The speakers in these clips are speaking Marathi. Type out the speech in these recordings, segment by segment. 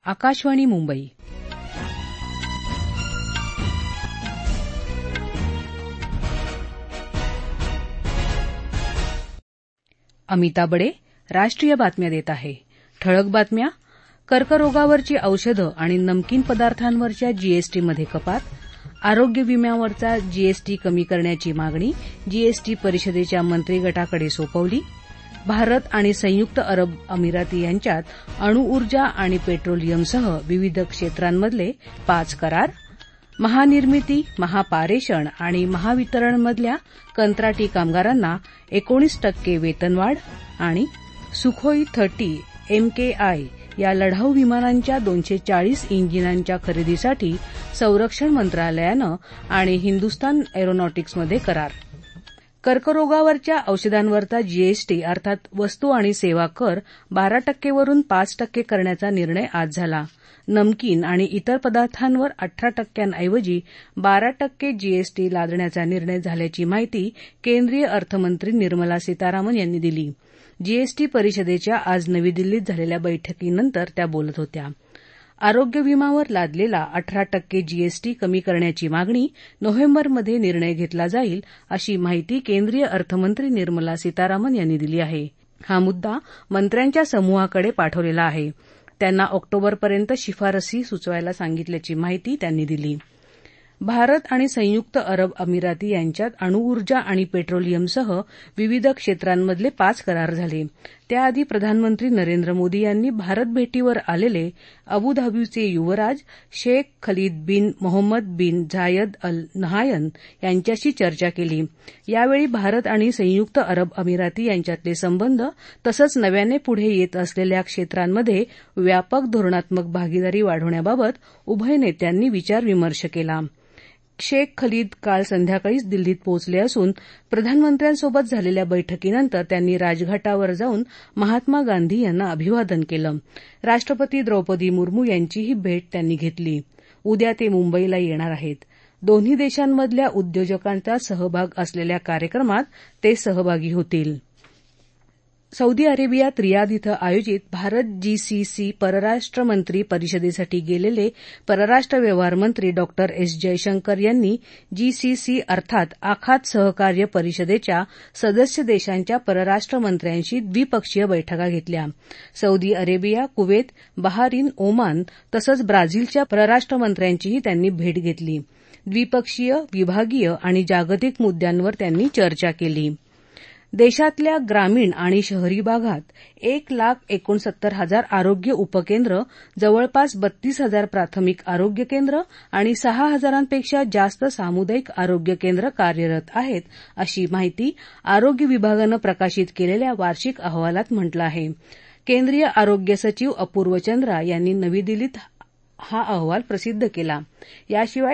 आकाशवाणी मुंबई. अमिता बडे राष्ट्रीय बातम्या देत आहे. ठळक बातम्या. कर्करोगावरची औषधं आणि नमकीन पदार्थांवरच्या जीएसटीमध्ये कपात. आरोग्य विम्यावरचा जीएसटी कमी करण्याची मागणी जीएसटी परिषदेच्या मंत्रिगटाकडे सोपवली. भारत आणि संयुक्त अरब अमिराती यांच्यात अणुऊर्जा आणि पेट्रोलियमसह विविध क्षेत्रांमधले 5 करार. महानिर्मिती, महापारेषण आणि महावितरणमधल्या कंत्राटी कामगारांना 19% वेतनवाढ. आणि सुखोई 30 MKI या लढाऊ विमानांच्या 240 इंजिनांच्या खरेदीसाठी संरक्षण मंत्रालयानं आणि हिंदुस्तान एरोनॉटिक्समध्ये करार. कर्करोगावरच्या औषधांवरचा जीएसटी अर्थात वस्तू आणि सेवा कर 12% वरून 5% करण्याचा निर्णय आज झाला. नमकीन आणि इतर पदार्थांवर 18% ऐवजी 12% जीएसटी लादण्याचा निर्णय झाल्याची माहिती केंद्रीय अर्थमंत्री निर्मला सीतारामन यांनी दिली. जीएसटी परिषदेच्या आज नवी दिल्लीत झालेल्या बैठकीनंतर त्या बोलत होत्या. आरोग्य विमावर लादलेला 18% जीएसटी कमी करण्याची मागणी नोव्हेंबरमध्ये निर्णय घेतला जाईल, अशी माहिती केंद्रीय अर्थमंत्री निर्मला सीतारामन यांनी दिली आहे. हा मुद्दा मंत्र्यांच्या समूहाकडे पाठवलेला आहे. त्यांना ऑक्टोबरपर्यंत शिफारसी सुचवायला सांगितल्याची माहिती त्यांनी दिली. भारत आणि संयुक्त अरब अमिराती यांच्यात अणुऊर्जा आणि पेट्रोलियमसह विविध क्षेत्रांमधले 5 करार झाले. त्याआधी प्रधानमंत्री नरेंद्र मोदी यांनी भारत भेटीवर आलेले अबुधाबीचे युवराज शेख खलीद बिन मोहम्मद बिन झायद अल नहायन यांच्याशी चर्चा केली. यावेळी भारत आणि संयुक्त अरब अमिराती यांच्यातले संबंध तसंच नव्याने पुढे येत असलेल्या क्षेत्रांमध्ये व्यापक धोरणात्मक भागीदारी वाढवण्याबाबत उभय नेत्यांनी विचारविमर्श केला. शेख खलीद काल संध्याकाळीच दिल्लीत पोहोचले असून प्रधानमंत्र्यांसोबत झालेल्या बैठकीनंतर त्यांनी राजघाटावर जाऊन महात्मा गांधी यांना अभिवादन केलं. राष्ट्रपती द्रौपदी मुर्मू यांचीही भेट त्यांनी घेतली. उद्या ते मुंबईला येणार आहेत. दोन्ही देशांमधल्या उद्योजकांचा सहभाग असलेल्या कार्यक्रमात ते सहभागी होतील. सौदी अरेबियात रियाध इथं आयोजित भारत जीसीसी परराष्ट्र मंत्री परिषदेसाठी गेलेले परराष्ट्र व्यवहार मंत्री डॉ. एस. जयशंकर यांनी जीसीसी अर्थात आखात सहकार्य परिषदेच्या सदस्य देशांच्या परराष्ट्र मंत्र्यांशी द्विपक्षीय बैठका घेतल्या. Saudi Arabia, Kuwait, Bahrain, Oman तसंच ब्राझीलच्या परराष्ट्र मंत्र्यांचीही त्यांनी भेट घेतली. द्विपक्षीय, विभागीय आणि जागतिक मुद्द्यांवर त्यांनी चर्चा केली. देशातल्या ग्रामीण आणि शहरी भागात 1,69,000 आरोग्य उपकेंद्र, जवळपास 32,000 प्राथमिक आरोग्य केंद्र आणि 6,000पेक्षा जास्त सामुदायिक आरोग्य केंद्र कार्यरत आहेत, अशी माहिती आरोग्य विभागानं प्रकाशित केलेल्या वार्षिक अहवालात म्हटलं आहे. केंद्रीय आरोग्य सचिव अपूर्व चंद्रा यांनी नवी दिल्लीत हा अहवाल प्रसिद्ध केला. याशिवाय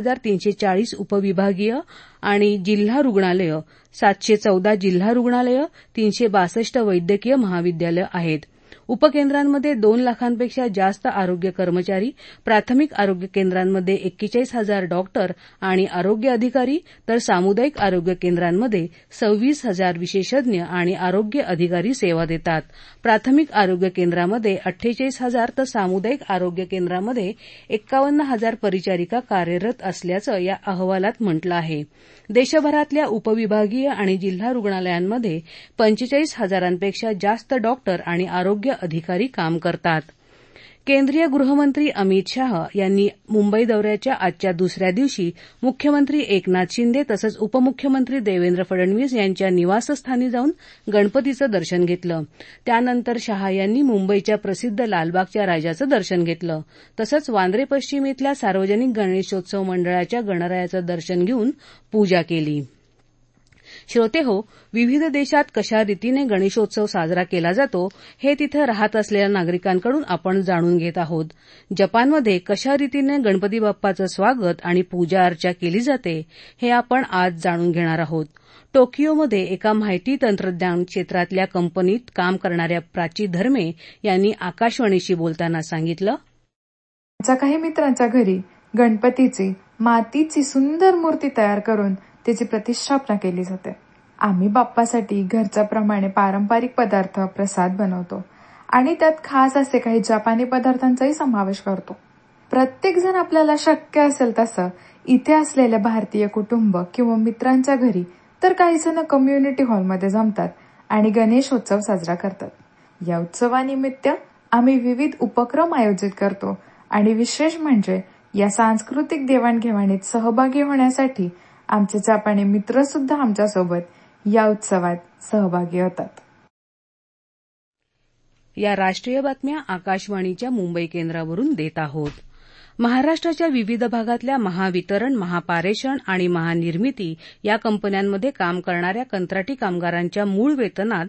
1,340 उपविभागीय आणि जिल्हा रुग्णालयं, 714 जिल्हा रुग्णालयं, 362 वैद्यकीय महाविद्यालयं आहेत. उपकेंद्रांमध्ये 2 लाखांपेक्षा जास्त आरोग्य कर्मचारी, प्राथमिक आरोग्य केंद्रांमध्ये 41,000 डॉक्टर आणि आरोग्य अधिकारी, तर सामुदायिक आरोग्य केंद्रांमध्ये 26,000 विशेषज्ञ आणि आरोग्य अधिकारी सेवा देतात. प्राथमिक आरोग्य केंद्रामध्ये 48,000 तर सामुदायिक आरोग्य केंद्रामध्ये 51,000 परिचारिका कार्यरत असल्याचं या अहवालात म्हटलं आहे. देशभरातल्या उपविभागीय आणि जिल्हा रुग्णालयांमध्ये 45,000पेक्षा जास्त डॉक्टर आणि आरोग्य अधिकारी काम करतात. केंद्रीय गृहमंत्री अमित शाह यांनी मुंबई दौऱ्याच्या आजच्या दुसऱ्या दिवशी मुख्यमंत्री एकनाथ शिंदे तसंच उपमुख्यमंत्री देवेंद्र फडणवीस यांच्या निवासस्थानी जाऊन गणपतीचं दर्शन घेतलं. त्यानंतर शाह यांनी मुंबईच्या प्रसिद्ध लालबागच्या राजाचं दर्शन घेतलं. तसंच वांद्रे पश्चिम इथल्या सार्वजनिक गणेशोत्सव मंडळाच्या गणरायाचं दर्शन घेऊन पूजा केली. श्रोतेहो, विविध देशात कशा रीतीने गणेशोत्सव साजरा केला जातो हे तिथं राहत असलेल्या नागरिकांकडून आपण जाणून घेत आहोत. जपानमध्ये कशा रीतीने गणपती बाप्पाचं स्वागत आणि पूजा अर्चा केली जाते हे आपण आज जाणून घेणार आहोत. टोकियोमध्ये एका माहिती तंत्रज्ञान क्षेत्रातल्या कंपनीत काम करणाऱ्या प्राची धर्मे यांनी आकाशवाणीशी बोलताना सांगितलं, आमच्या काही मित्रांच्या घरी गणपतीची मातीची सुंदर मूर्ती तयार करून त्याची प्रतिष्ठापना केली जाते. आम्ही बाप्पासाठी घरच्याप्रमाणे पारंपरिक पदार्थ प्रसाद बनवतो आणि त्यात खास असे काही जपानी पदार्थांचाही समावेश करतो. प्रत्येक जण आपल्याला शक्य असेल तसं इथे असलेल्या भारतीय कुटुंब किंवा मित्रांच्या घरी, तर काही जण कम्युनिटी हॉलमध्ये जमतात आणि गणेशोत्सव साजरा करतात. या उत्सवानिमित्त आम्ही विविध उपक्रम आयोजित करतो आणि विशेष म्हणजे या सांस्कृतिक देवाणघेवाणीत सहभागी होण्यासाठी आमचे जपानी मित्र सुद्धा आमच्यासोबत या उत्सवात सहभागी होतात. या राष्ट्रीय बातम्या आकाशवाणीच्या मुंबई केंद्रावरून देत आहोत. महाराष्ट्राच्या विविध भागातल्या महावितरण, महापारेषण आणि महानिर्मिती या कंपन्यांमध्ये काम करणाऱ्या कंत्राटी कामगारांच्या मूळ वेतनात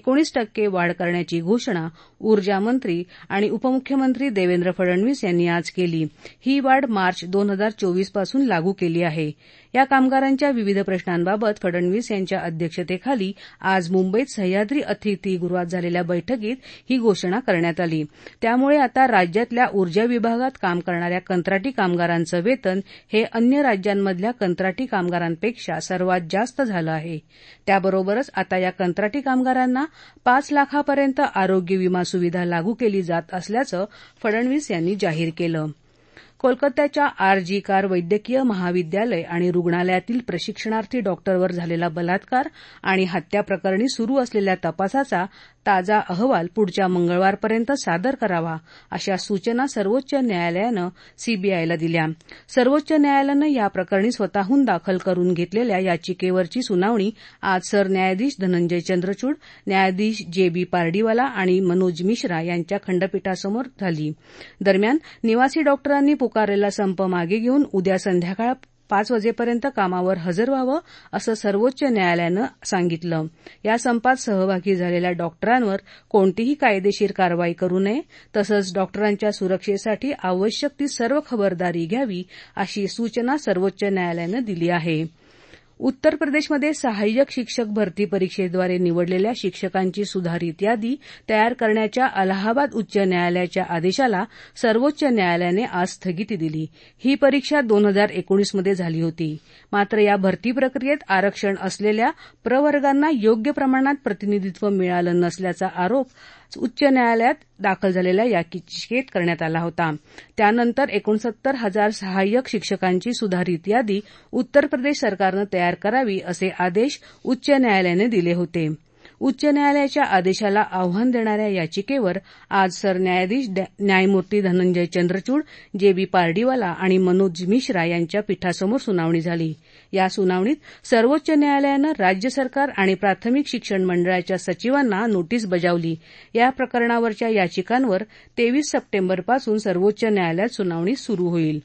19% वाढ करण्याची घोषणा ऊर्जामंत्री आणि उपमुख्यमंत्री देवेंद्र फडणवीस यांनी आज केली. ही वाढ मार्च 2024 पासून लागू केली आहे. या कामगारांच्या विविध प्रश्नांबाबत फडणवीस यांच्या अध्यक्षतेखाली आज मुंबईत सह्याद्री अतिथीगृहात झालेल्या बैठकीत ही घोषणा करण्यात आली. त्यामुळे आता राज्यातल्या ऊर्जा विभागात काम करणाऱ्या कंत्राटी कामगारांचं वेतन हे अन्य राज्यांमधल्या कंत्राटी कामगारांपेक्षा सर्वात जास्त झालं आहे. त्याबरोबरच आता या कंत्राटी कामगारांना 5 लाखांपर्यंत आरोग्य विमा सुविधा लागू केली जात असल्याचं फडणवीस यांनी जाहीर केलं. कोलकात्याच्या आर.जी. कार वैद्यकीय महाविद्यालय आणि रुग्णालयातील प्रशिक्षणार्थी डॉक्टरवर झालेला बलात्कार आणि हत्या प्रकरणी सुरू असलेल्या तपासाचा ताजा अहवाल पुढच्या मंगळवारपर्यंत सादर करावा, अशा सूचना सर्वोच्च न्यायालयानं सीबीआयला दिल्या. सर्वोच्च न्यायालयानं या प्रकरणी स्वतःहून दाखल करून घेतलेल्या याचिकेवरची सुनावणी आज सरन्यायाधीश धनंजय चंद्रचूड, न्यायाधीश जे.बी. पार्डीवाला आणि मनोज मिश्रा यांच्या खंडपीठासमोर झाली. दरम्यान निवासी डॉक्टरांनी पुकारलेला संप मागे घेऊन उद्या संध्याकाळ 5 वाजेपर्यंत कामावर हजर व्हावं, असं सर्वोच्च न्यायालयानं सांगितलं. या संपात सहभागी झालेल्या डॉक्टरांवर कोणतीही कायदेशीर कारवाई करू नये, तसंच डॉक्टरांच्या सुरक्षेसाठी आवश्यक ती सर्व खबरदारी घ्यावी, अशी सूचना सर्वोच्च न्यायालयानं दिली आहे. उत्तर प्रदेशमध्ये सहाय्यक शिक्षक भरती परीक्षेद्वारे निवडलेल्या शिक्षकांची सुधारित यादी तयार करण्याच्या अलाहाबाद उच्च न्यायालयाच्या आदेशाला सर्वोच्च न्यायालयाने आज स्थगिती दिली. ही परीक्षा 2019 मध्ये झाली होती. मात्र या भरती प्रक्रियेत आरक्षण असलेल्या प्रवर्गांना योग्य प्रमाणात प्रतिनिधित्व मिळालं नसल्याचा आरोप उच्च न्यायालयात दाखल झालेल्या याचिकेत करण्यात आला होता. त्यानंतर 69,000 सहाय्यक शिक्षकांची सुधारित यादी उत्तर प्रदेश सरकारनं तयार करावी, असे आदेश उच्च न्यायालयाने दिले होते. उच्च न्यायालयाच्या आदेशाला आव्हान देणाऱ्या याचिकेवर आज सरन्यायाधीश न्यायमूर्ती धनंजय चंद्रचूड, जे.बी. पार्डीवाला आणि मनोज मिश्रा यांच्या पीठासमोर सुनावणी झाली. या सुनावणीत सर्वोच्च न्यायालयानं राज्य सरकार आणि प्राथमिक शिक्षण मंडळाच्या सचिवांना नोटीस बजावली. या प्रकरणावरच्या याचिकांवर 23 सप्टेंबरपासून सर्वोच्च न्यायालयात सुनावणी सुरू होईल.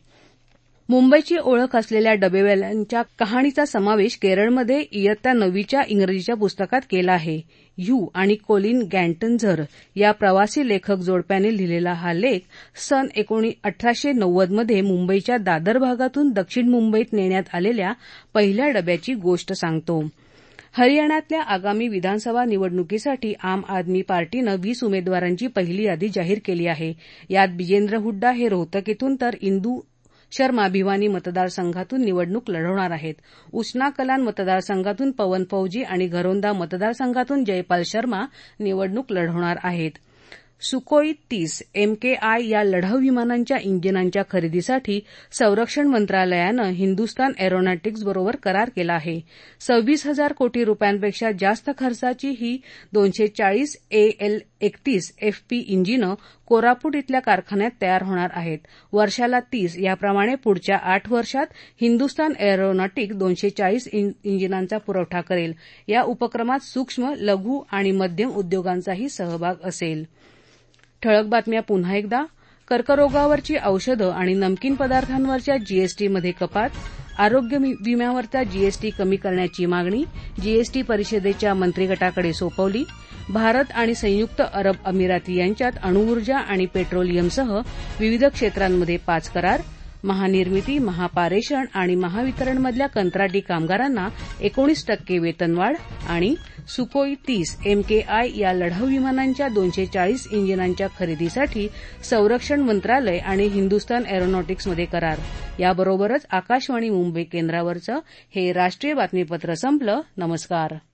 मुंबईची ओळख असलेल्या डबेवाल्यांच्या कहाणीचा समावेश केरळमध्ये इयत्ता 9वीच्या इंग्रजीच्या पुस्तकात केला आहे. ह्यू आणि कोलिन गॅन्टझर या प्रवासी लेखक जोडप्याने लिहिलेला हा लेख सन 1890 मध्ये मुंबईच्या दादर भागातून दक्षिण मुंबईत नेण्यात आलेल्या पहिल्या डब्याची गोष्ट सांगतो. हरियाणातल्या आगामी विधानसभा निवडणुकीसाठी आम आदमी पार्टीनं 20 उमेदवारांची पहिली यादी जाहीर केली आहे. यात बिजेंद्र हुड्डा हे रोहतकीतून तर इंदू शर्मा भिवानी मतदारसंघातून निवडणूक लढवणार आहेत. उचना कलान मतदारसंघातून पवन फौजी आणि घरोंदा मतदारसंघातून जयपाल शर्मा निवडणूक लढवणार आहेत. सुखोई 30 MKI या लढाऊ विमानांच्या इंजिनांच्या खरेदीसाठी संरक्षण मंत्रालयानं हिंदुस्तान एरोनॉटिक्स बरोबर करार केला आहे. 26,000 कोटी रुपयांपेक्षा जास्त खर्चाची ही 240 AL-31 FP इंजिनं कोरापूट इथल्या कारखान्यात तयार होणार आहेत. वर्षाला 30 याप्रमाणे पुढच्या 8 वर्षात हिंदुस्तान एरोनॉटिक्स 240 इंजिनांचा पुरवठा करेल. या उपक्रमात सूक्ष्म, लघु आणि मध्यम उद्योगांचाही सहभाग असेल. ठळक बातम्या पुन्हा एकदा. कर्करोगावरची औषधं आणि नमकीन पदार्थांवरच्या जीएसटीमध्ये कपात, आरोग्य विम्यावरचा जीएसटी कमी करण्याची मागणी जीएसटी परिषदेच्या मंत्रिगटाकडे सोपवली. भारत आणि संयुक्त अरब अमिराती यांच्यात अणुऊर्जा आणि पेट्रोलियमसह विविध क्षेत्रांमध्ये 5 करार. महानिर्मिती, महापारेषण आणि महावितरणमधल्या कंत्राटी कामगारांना 19% वेतनवाढ. आणि सुखोई 30 MKI या लढाऊ विमानांच्या 240 इंजिनांच्या खरेदीसाठी संरक्षण मंत्रालय आणि हिंदुस्तान एरोनॉटिक्समध्ये करार. याबरोबरच आकाशवाणी मुंबई केंद्रावरचं हे राष्ट्रीय बातमीपत्र संपलं. नमस्कार.